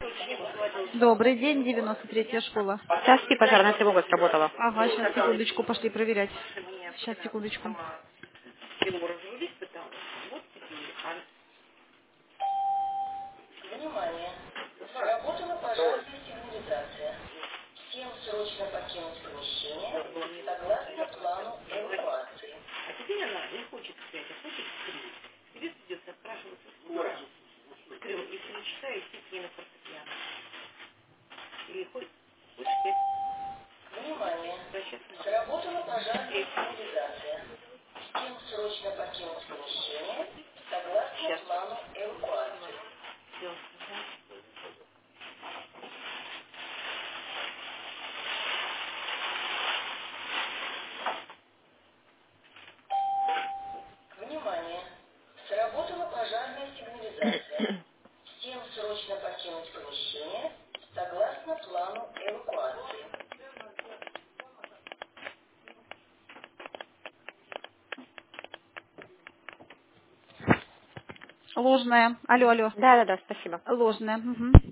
Добрый день, 93-я школа. Сейчас пожарная тревога сработала. Ага, сейчас, секундочку, пошли проверять. Сейчас, секундочку. Внимание! Сработала пожарная сигнализация. Всем срочно покинуть помещение согласно плану эвакуации. А теперь она не хочет спять, а хочет скрыть. Тебе придется спрашиваться скоро, если не читаю, идти к ней на фортепиано. Или хочешь спеть. Внимание! Сработала пожарная сигнализация. Всем срочно покинуть помещение согласно Сейчас. плану эвакуации. Все. Внимание! Сработала пожарная сигнализация. Всем срочно покинуть помещение согласно плану эвакуации. Ложная. Алло, алло. Да, спасибо. Ложная. Угу.